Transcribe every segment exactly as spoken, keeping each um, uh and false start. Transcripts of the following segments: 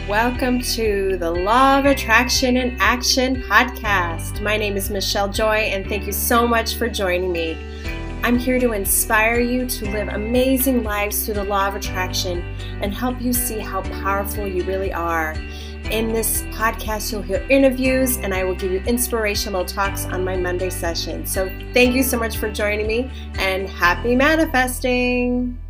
Welcome to the Law of Attraction in Action podcast. My name is Michelle Joy, and thank you so much for joining me. I'm here to inspire you to live amazing lives through the law of attraction and help you see how powerful you really are. In this podcast, you'll hear interviews, and I will give you inspirational talks on my Monday session. So thank you so much for joining me, and happy manifesting!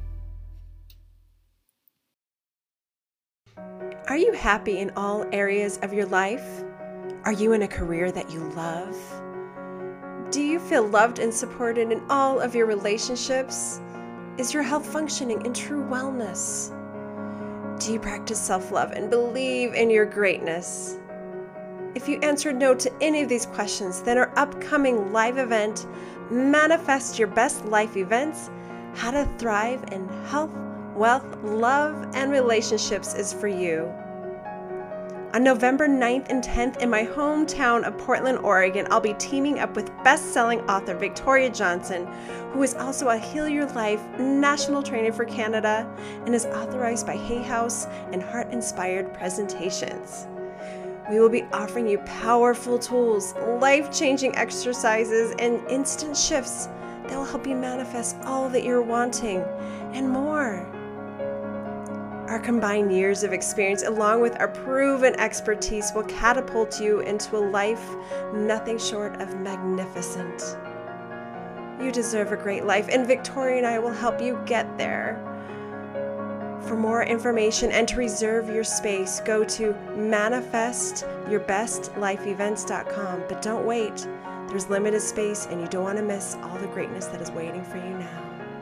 Are you happy in all areas of your life? Are you in a career that you love? Do you feel loved and supported in all of your relationships? Is your health functioning in true wellness? Do you practice self-love and believe in your greatness? If you answered no to any of these questions, then our upcoming live event, Manifest Your Best Life Events, How to Thrive in Health, Wealth, Love, and Relationships is for you. On November ninth and tenth in my hometown of Portland, Oregon, I'll be teaming up with best-selling author Victoria Johnson, who is also a Heal Your Life national trainer for Canada and is authorized by Hay House and Heart Inspired Presentations. We will be offering you powerful tools, life-changing exercises, and instant shifts that will help you manifest all that you're wanting and more. Our combined years of experience, along with our proven expertise, will catapult you into a life nothing short of magnificent. You deserve a great life, and Victoria and I will help you get there. For more information and to reserve your space, go to manifest your best life events dot com. But don't wait. There's limited space, and you don't want to miss all the greatness that is waiting for you now.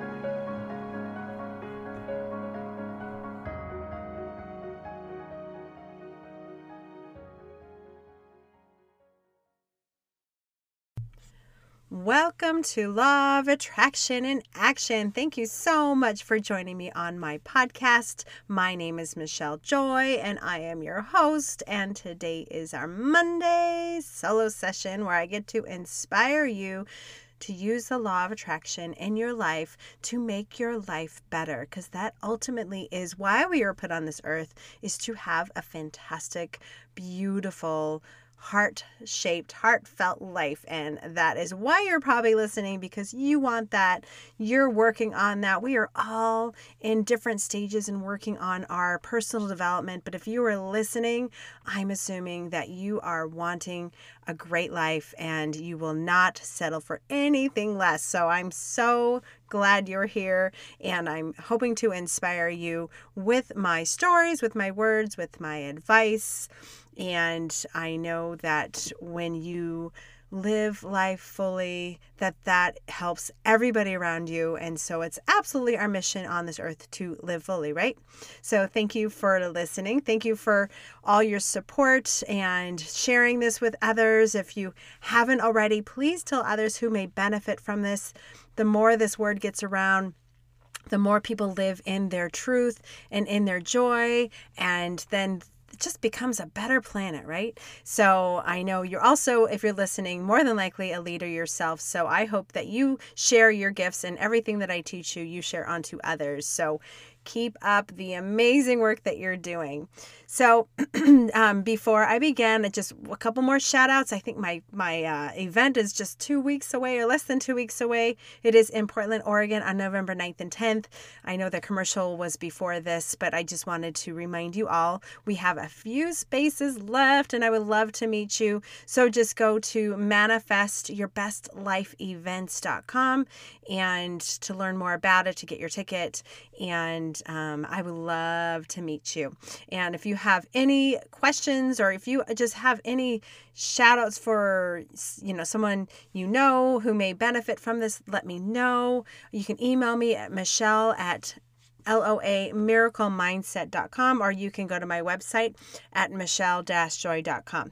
Welcome to Law of Attraction in Action. Thank you so much for joining me on my podcast. My name is Michelle Joy, and I am your host. And today is our Monday solo session where I get to inspire you to use the law of attraction in your life to make your life better, because that ultimately is why we are put on this earth, is to have a fantastic, beautiful, heart-shaped, heartfelt life. And that is why you're probably listening, because you want that. You're working on that. We are all in different stages and working on our personal development. But if you are listening, I'm assuming that you are wanting a great life and you will not settle for anything less. So I'm so glad you're here, and I'm hoping to inspire you with my stories, with my words, with my advice. And I know that when you live life fully, that that helps everybody around you. And so it's absolutely our mission on this earth to live fully, right? So thank you for listening. Thank you for all your support and sharing this with others. If you haven't already, please tell others who may benefit from this. The more this word gets around, the more people live in their truth and in their joy, and then it just becomes a better planet, right? So I know you're also, if you're listening, more than likely a leader yourself. So I hope that you share your gifts, and everything that I teach you, you share onto others. So keep up the amazing work that you're doing. So um, before I begin, just a couple more shout outs. I think my, my uh, event is just two weeks away or less than two weeks away. It is in Portland, Oregon on November ninth and tenth. I know the commercial was before this, but I just wanted to remind you all, we have a few spaces left, and I would love to meet you. So just go to manifest your best life events dot com and to learn more about it, to get your ticket. And um, I would love to meet you. And if you have any questions, or if you just have any shout outs for, you know, someone you know who may benefit from this, let me know. You can email me at Michelle at L O A miracle mindset dot com, or you can go to my website at michelle dash joy dot com.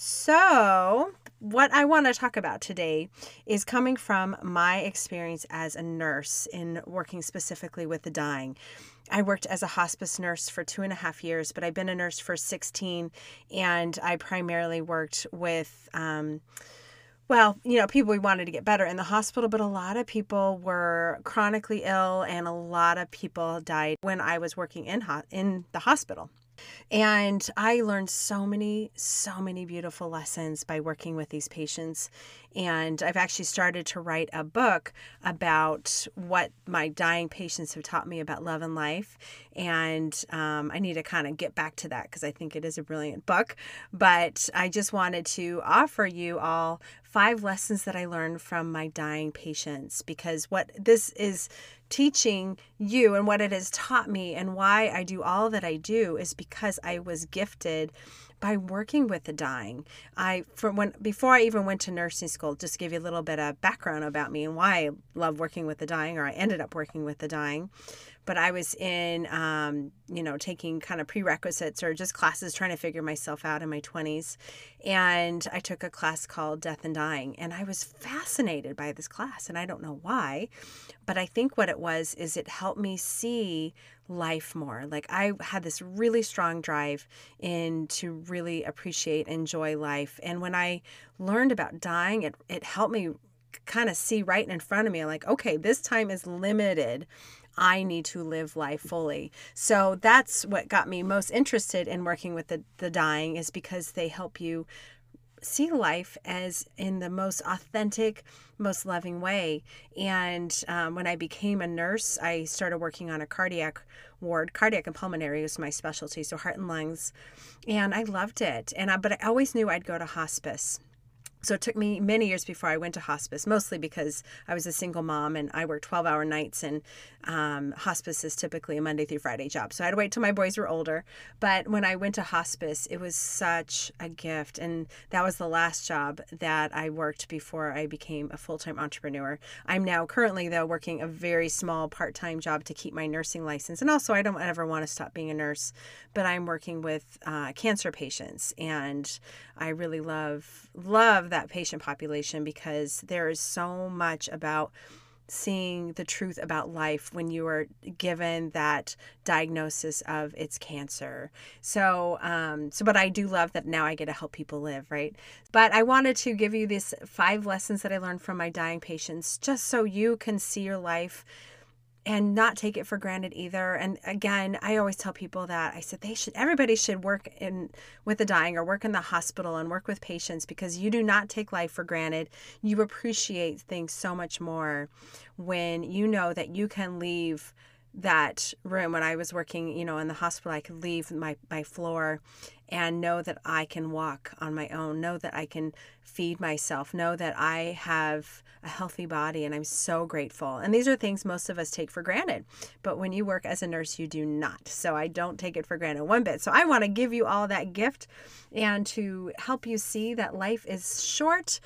So what I want to talk about today is coming from my experience as a nurse in working specifically with the dying. I worked as a hospice nurse for two and a half years, but I've been a nurse for sixteen, and I primarily worked with, um, well, you know, people we wanted to get better in the hospital, but a lot of people were chronically ill, and a lot of people died when I was working in ho- in the hospital. And I learned so many, so many beautiful lessons by working with these patients. And I've actually started to write a book about what my dying patients have taught me about love and life. And um, I need to kind of get back to that because I think it is a brilliant book. But I just wanted to offer you all five lessons that I learned from my dying patients, because what this is teaching you and what it has taught me and why I do all that I do is because I was gifted by working with the dying. I from when before I even went to nursing school, just to give you a little bit of background about me and why I love working with the dying, or I ended up working with the dying. But I was in, um, you know, taking kind of prerequisites or just classes trying to figure myself out in my twenties. And I took a class called Death and Dying. And I was fascinated by this class. And I don't know why, but I think what it was is it helped me see life more. Like I had this really strong drive in to really appreciate, enjoy life. And when I learned about dying, it, it helped me kind of see right in front of me, like, okay, this time is limited. I need to live life fully. So that's what got me most interested in working with the, the dying, is because they help you see life as in the most authentic, most loving way. And um, when I became a nurse, I started working on a cardiac ward. Cardiac and pulmonary was my specialty, so heart and lungs. And I loved it. And I, but I always knew I'd go to hospice. So it took me many years before I went to hospice, mostly because I was a single mom and I worked twelve-hour nights, and um, hospice is typically a Monday through Friday job. So I had to wait till my boys were older. But when I went to hospice, it was such a gift. And that was the last job that I worked before I became a full-time entrepreneur. I'm now currently, though, working a very small part-time job to keep my nursing license. And also, I don't ever want to stop being a nurse, but I'm working with uh, cancer patients. And I really love, love that patient population, because there is so much about seeing the truth about life when you are given that diagnosis of it's cancer. So, um, so, but I do love that now I get to help people live, right? But I wanted to give you these five lessons that I learned from my dying patients, just so you can see your life and not take it for granted either. And again, I always tell people that I said they should, everybody should work in with the dying or work in the hospital and work with patients, because you do not take life for granted. You appreciate things so much more when you know that you can leave that room. When I was working, you know, in the hospital, I could leave my, my floor and know that I can walk on my own, know that I can feed myself, know that I have a healthy body, and I'm so grateful. And these are things most of us take for granted, but when you work as a nurse, you do not. So I don't take it for granted one bit. So I want to give you all that gift and to help you see that life is short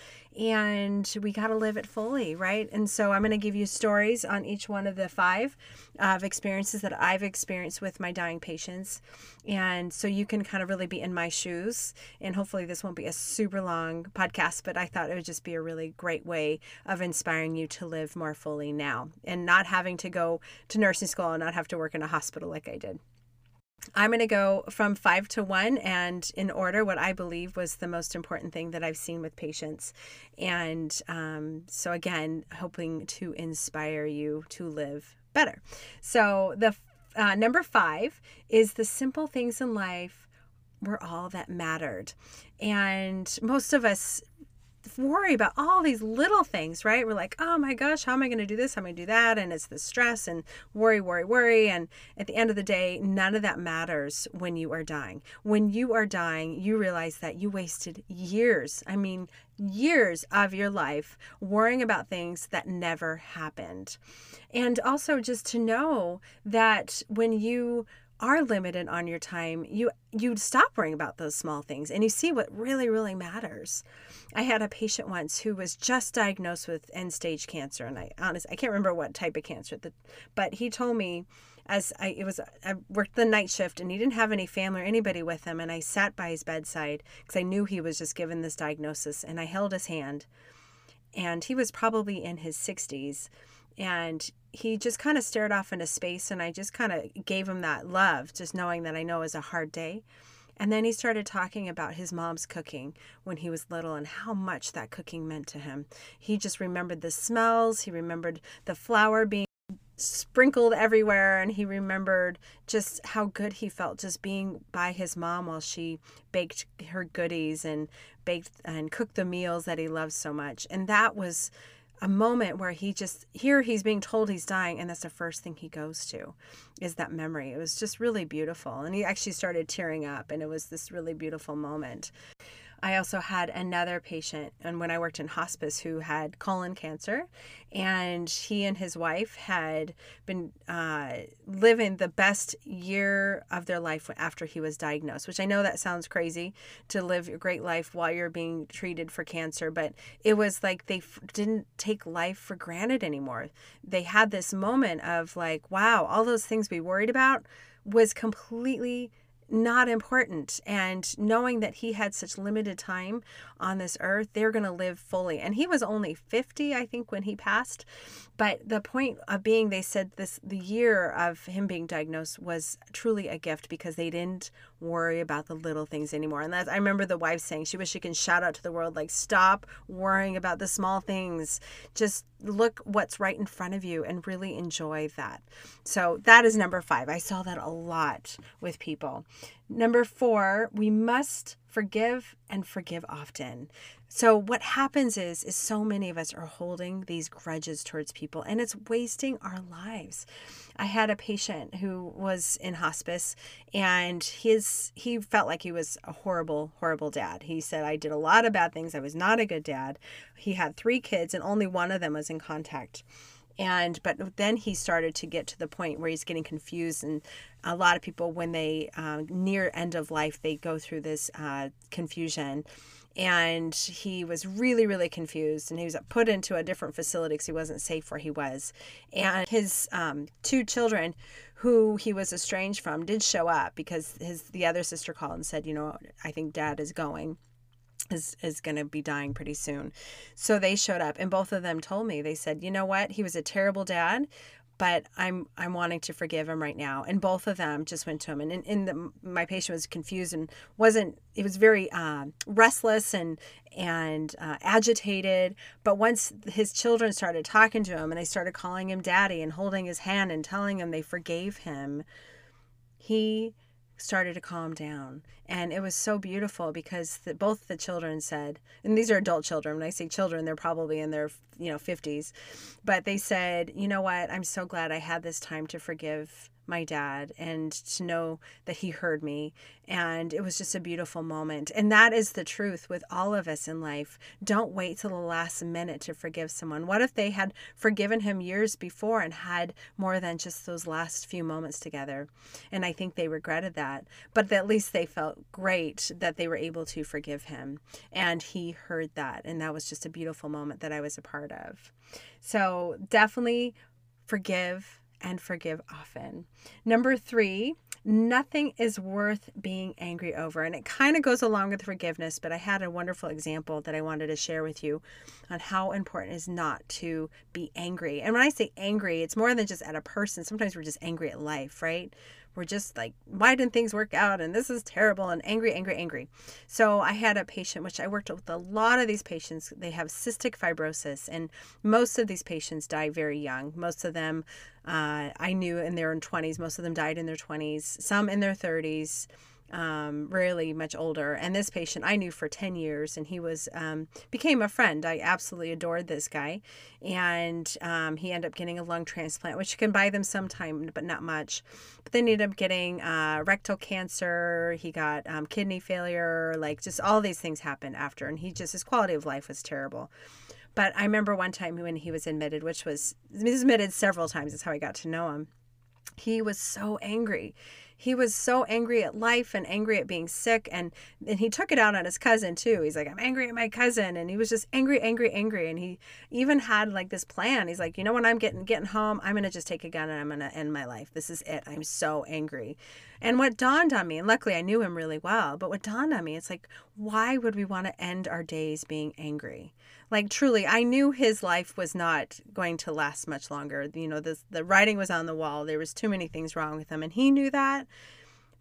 and we got to live it fully, right? And so I'm going to give you stories on each one of the five of experiences that I've experienced with my dying patients. And so you can kind of really be in my shoes. And hopefully this won't be a super long podcast, but I thought it would just be a really great way of inspiring you to live more fully now and not having to go to nursing school and not have to work in a hospital like I did. I'm going to go from five to one, and in order, what I believe was the most important thing that I've seen with patients. And um, so again, hoping to inspire you to live better. So the uh, number five is the simple things in life were all that mattered. And most of us worry about all these little things, right? We're like, oh my gosh, how am I going to do this? How am I going to do that? And it's the stress and worry, worry, worry. And at the end of the day, none of that matters when you are dying. When you are dying, you realize that you wasted years, I mean, years of your life worrying about things that never happened. And also just to know that when you are limited on your time, you you stop worrying about those small things and you see what really, really matters. I had a patient once who was just diagnosed with end-stage cancer, and I honestly I can't remember what type of cancer, but he told me, as I it was I worked the night shift and he didn't have any family or anybody with him, and I sat by his bedside because I knew he was just given this diagnosis, and I held his hand, and he was probably in his sixties. And he just kind of stared off into space, and I just kind of gave him that love, just knowing that I know it was a hard day. And then he started talking about his mom's cooking when he was little and how much that cooking meant to him. He just remembered the smells. He remembered the flour being sprinkled everywhere, and he remembered just how good he felt just being by his mom while she baked her goodies and baked and cooked the meals that he loved so much. And that was a moment where he just, here he's being told he's dying, and that's the first thing he goes to is that memory. It was just really beautiful, and he actually started tearing up, and it was this really beautiful moment. I also had another patient, and when I worked in hospice, who had colon cancer, and he and his wife had been uh, living the best year of their life after he was diagnosed, which I know that sounds crazy, to live a great life while you're being treated for cancer, but it was like they f- didn't take life for granted anymore. They had this moment of like, wow, all those things we worried about was completely not important. And knowing that he had such limited time on this earth, they're going to live fully. And he was only fifty, I think, when he passed. But the point of being, they said this, the year of him being diagnosed was truly a gift because they didn't worry about the little things anymore. And that's, I remember the wife saying she wished she can shout out to the world, like, stop worrying about the small things. Just look what's right in front of you and really enjoy that. So that is number five. I saw that a lot with people. Number four, we must forgive and forgive often. So what happens is, is so many of us are holding these grudges towards people, and it's wasting our lives. I had a patient who was in hospice, and his he felt like he was a horrible, horrible dad. He said, I did a lot of bad things. I was not a good dad. He had three kids, and only one of them was in contact. And but then he started to get to the point where he's getting confused, and a lot of people, when they uh, near end of life, they go through this uh, confusion. And he was really, really confused, and he was put into a different facility because he wasn't safe where he was. And his um, two children, who he was estranged from, did show up because his the other sister called and said, you know, I think Dad is going. is is going to be dying pretty soon. So they showed up, and both of them told me, they said, you know what, he was a terrible dad, but I'm I'm wanting to forgive him right now. And both of them just went to him, and in, in the my patient was confused and wasn't, it was very uh, restless and and uh, agitated. But once his children started talking to him, and they started calling him daddy and holding his hand and telling him they forgave him, he started to calm down. And it was so beautiful because the, both the children said, and these are adult children, when I say children, they're probably in their, you know, fifties, but they said, you know what, I'm so glad I had this time to forgive my dad and to know that he heard me. And it was just a beautiful moment. And that is the truth with all of us in life. Don't wait till the last minute to forgive someone. What if they had forgiven him years before and had more than just those last few moments together? And I think they regretted that, but at least they felt great that they were able to forgive him, and he heard that. And that was just a beautiful moment that I was a part of. So definitely forgive and forgive often. Number three, nothing is worth being angry over. And it kind of goes along with forgiveness, but I had a wonderful example that I wanted to share with you on how important it is not to be angry. And when I say angry, it's more than just at a person. Sometimes we're just angry at life, right? We're just like, why didn't things work out? And this is terrible, and angry, angry, angry. So I had a patient, which I worked with a lot of these patients. They have cystic fibrosis, and most of these patients die very young. Most of them uh, I knew in their twenties. Most of them died in their twenties, some in their thirties. Um, rarely much older. And this patient I knew for ten years, and he was, um, became a friend. I absolutely adored this guy. And, um, he ended up getting a lung transplant, which you can buy them sometime, but not much. But then he ended up getting, uh, rectal cancer. He got, um, kidney failure, like just all these things happened after. And he just, his quality of life was terrible. But I remember one time when he was admitted, which was, he was admitted several times. That's how I got to know him. He was so angry. He was so angry at life and angry at being sick. And, and he took it out on his cousin too. He's like, I'm angry at my cousin. And he was just angry, angry, angry. And he even had like this plan. He's like, you know, when I'm getting, getting home, I'm going to just take a gun and I'm going to end my life. This is it. I'm so angry. And what dawned on me, and luckily I knew him really well, but what dawned on me, it's like, why would we want to end our days being angry? Like, truly, I knew his life was not going to last much longer. You know, the, the writing was on the wall. There was too many things wrong with him, and he knew that.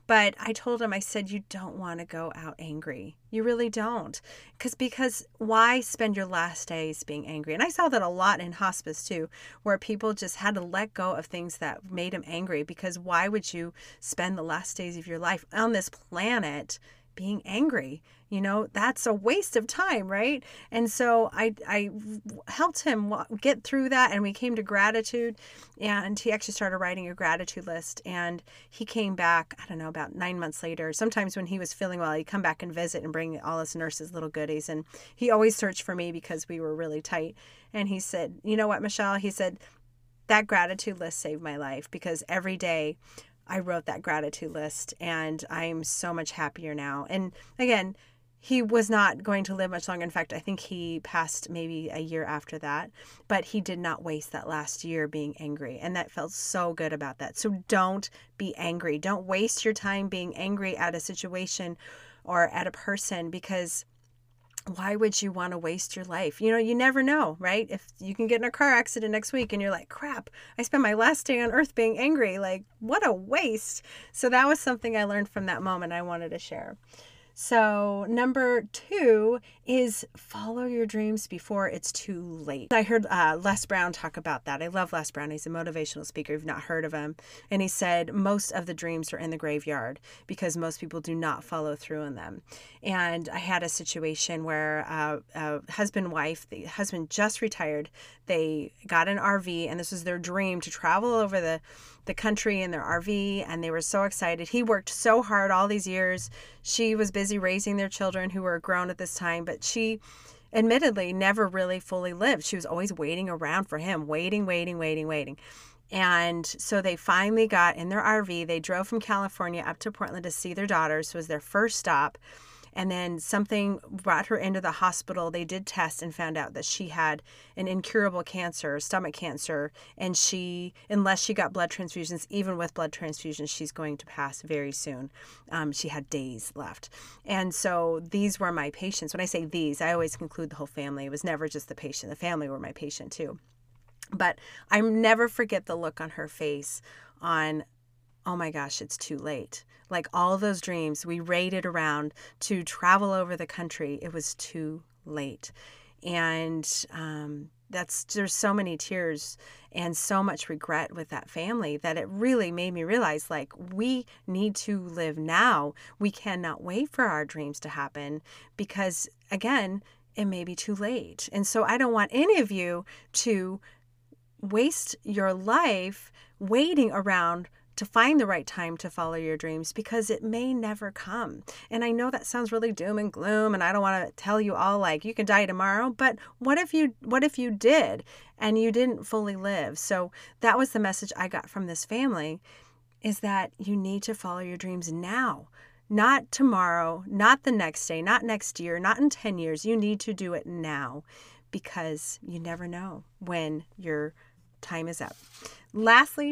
But I told him, I said, you don't want to go out angry. You really don't. Because because why spend your last days being angry? And I saw that a lot in hospice too, where people just had to let go of things that made them angry. Because why would you spend the last days of your life on this planet being angry? You know, that's a waste of time, right? And so I, I helped him get through that, and we came to gratitude, and he actually started writing a gratitude list, and he came back, I don't know, about nine months later. Sometimes when he was feeling well, he'd come back and visit and bring all his nurses little goodies, and he always searched for me because we were really tight. And he said, you know what, Michelle? He said, that gratitude list saved my life, because every day I wrote that gratitude list, and I'm so much happier now. And again, he was not going to live much longer. In fact, I think he passed maybe a year after that, but he did not waste that last year being angry. And that felt so good about that. So don't be angry. Don't waste your time being angry at a situation or at a person, because why would you want to waste your life? You know, you never know, right? If you can get in a car accident next week and you're like, crap, I spent my last day on earth being angry. Like, what a waste. So that was something I learned from that moment I wanted to share. So number two is follow your dreams before it's too late. I heard uh, Les Brown talk about that. I love Les Brown. He's a motivational speaker. If you've not heard of him. And he said most of the dreams are in the graveyard because most people do not follow through on them. And I had a situation where uh, a husband and wife, the husband just retired. They got an R V, and this was their dream to travel over the the country in their R V, and they were so excited. He worked so hard all these years. She was busy raising their children, who were grown at this time, but she admittedly never really fully lived. She was always waiting around for him, waiting, waiting, waiting, waiting. And so they finally got in their R V. They drove from California up to Portland to see their daughters. It was their first stop. And then something brought her into the hospital. They did tests and found out that she had an incurable cancer, stomach cancer. And she, unless she got blood transfusions, even with blood transfusions, she's going to pass very soon. Um, she had days left. And so these were my patients. When I say these, I always include the whole family. It was never just the patient. The family were my patient too. But I never forget the look on her face on, oh my gosh, it's too late. Like all those dreams we raided around to travel over the country, it was too late. And um, that's there's so many tears and so much regret with that family that it really made me realize, like, we need to live now. We cannot wait for our dreams to happen because, again, it may be too late. And so I don't want any of you to waste your life waiting around to find the right time to follow your dreams, because it may never come. And I know that sounds really doom and gloom, and I don't want to tell you all like you can die tomorrow, but what if you what if you did and you didn't fully live? So that was the message I got from this family, is that you need to follow your dreams now. Not tomorrow, not the next day, not next year, not in ten years. You need to do it now, because you never know when your time is up. Lastly,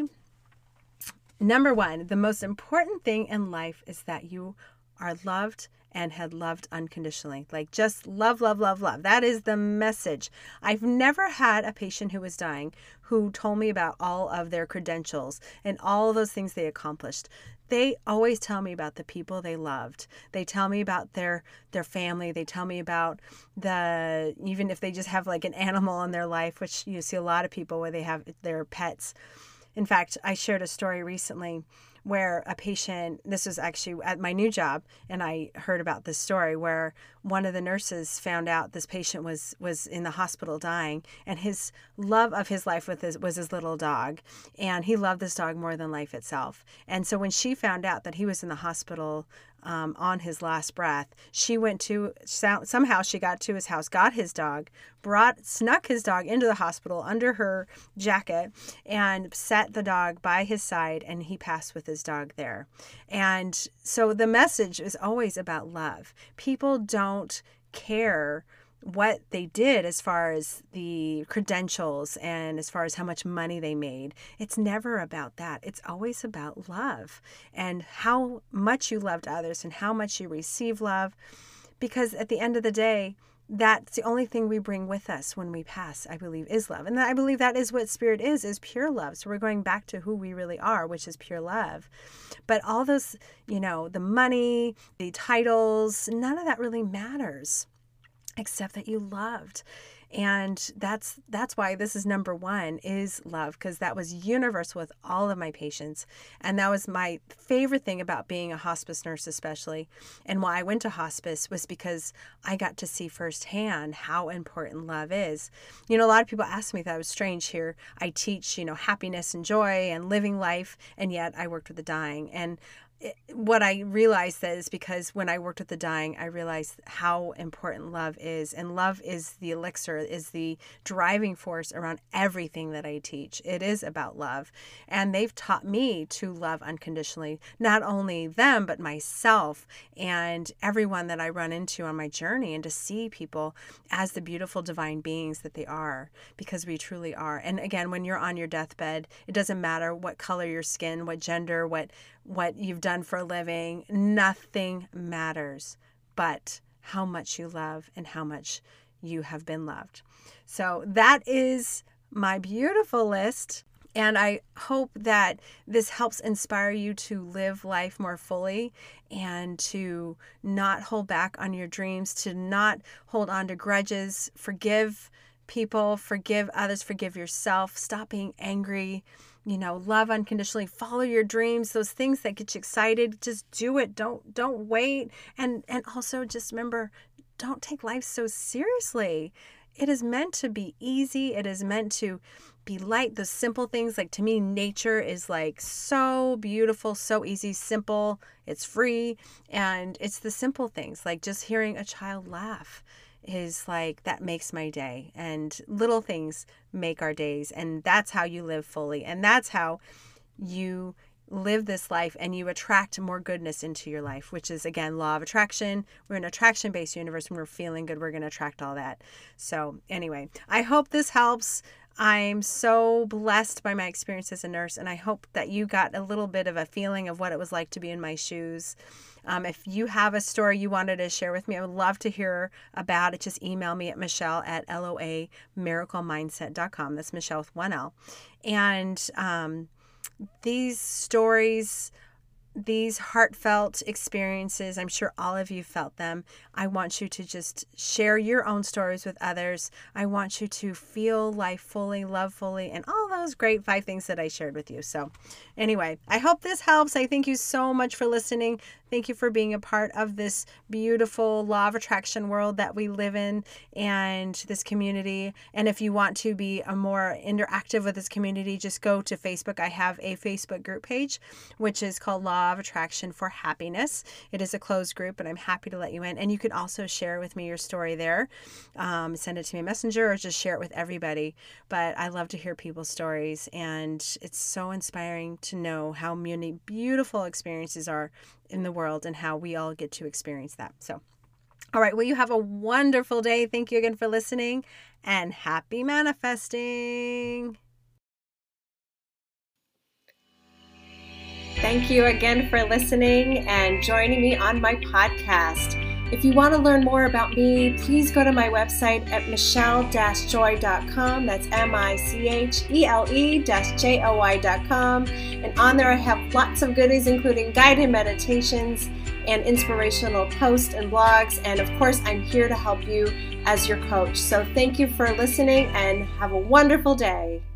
number one, the most important thing in life is that you are loved and had loved unconditionally. Like, just love, love, love, love. That is the message. I've never had a patient who was dying who told me about all of their credentials and all of those things they accomplished. They always tell me about the people they loved. They tell me about their their family. They tell me about the, even if they just have like an animal in their life, which you see a lot of people where they have their pets. In fact, I shared a story recently where a patient, this was actually at my new job, and I heard about this story where one of the nurses found out this patient was was in the hospital dying, and his love of his life with his, was his little dog, and he loved this dog more than life itself. And so when she found out that he was in the hospital um, on his last breath, she went to, somehow she got to his house, got his dog, brought, snuck his dog into the hospital under her jacket, and set the dog by his side, and he passed with his dog there. And so the message is always about love. People don't care what they did as far as the credentials and as far as how much money they made. It's never about that. It's always about love and how much you loved others and how much you receive love. Because at the end of the day, that's the only thing we bring with us when we pass, I believe, is love. And I believe that is what spirit is, is pure love. So we're going back to who we really are, which is pure love. But all those, you know, the money, the titles, none of that really matters except that you loved. And that's that's why this is number one, is love, because that was universal with all of my patients. And that was my favorite thing about being a hospice nurse, especially. And why I went to hospice was because I got to see firsthand how important love is. You know, a lot of people ask me if that was strange here. I teach, you know, happiness and joy and living life, and yet I worked with the dying. And what I realized that is because when I worked with the dying, I realized how important love is. And love is the elixir, is the driving force around everything that I teach. It is about love. And they've taught me to love unconditionally, not only them, but myself and everyone that I run into on my journey, and to see people as the beautiful divine beings that they are, because we truly are. And again, when you're on your deathbed, it doesn't matter what color your skin, what gender, what what you've done for a living, nothing matters but how much you love and how much you have been loved. So that is my beautiful list. And I hope that this helps inspire you to live life more fully and to not hold back on your dreams, to not hold on to grudges, forgive people, forgive others, forgive yourself, stop being angry. You know, love unconditionally, follow your dreams, those things that get you excited, just do it. Don't don't wait. And and also just remember, don't take life so seriously. It is meant to be easy. It is meant to be light. The simple things, like to me, nature is like so beautiful, so easy, simple. It's free. And it's the simple things, like just hearing a child laugh is like, that makes my day. And little things make our days. And that's how you live fully. And that's how you live this life, and you attract more goodness into your life, which is, again, law of attraction. We're an attraction-based universe. When we're feeling good, we're going to attract all that. So anyway, I hope this helps. I'm so blessed by my experience as a nurse, and I hope that you got a little bit of a feeling of what it was like to be in my shoes. Um, if you have a story you wanted to share with me, I would love to hear about it. Just email me at Michelle at L O A miracle mindset dot com. That's Michelle with one L. And um, these stories, these heartfelt experiences, I'm sure all of you felt them. I want you to just share your own stories with others. I want you to feel life fully, love fully, and all those great five things that I shared with you. So anyway, I hope this helps. I thank you so much for listening. Thank you for being a part of this beautiful law of attraction world that we live in, and this community. And if you want to be a more interactive with this community, just go to Facebook. I have a Facebook group page, which is called Law of Attraction for Happiness. It is a closed group, but I'm happy to let you in. And you can also share with me your story there. Um, send it to me Messenger, or just share it with everybody. But I love to hear people's stories, and it's so inspiring to know how many beautiful experiences are in the world and how we all get to experience that. So, all right, well, you have a wonderful day. Thank you again for listening, and happy manifesting. Thank you again for listening and joining me on my podcast. If you want to learn more about me, please go to my website at michelle dash joy dot com. That's M I C H E L E J O Y dot com. And on there I have lots of goodies, including guided meditations and inspirational posts and blogs. And of course, I'm here to help you as your coach. So thank you for listening, and have a wonderful day.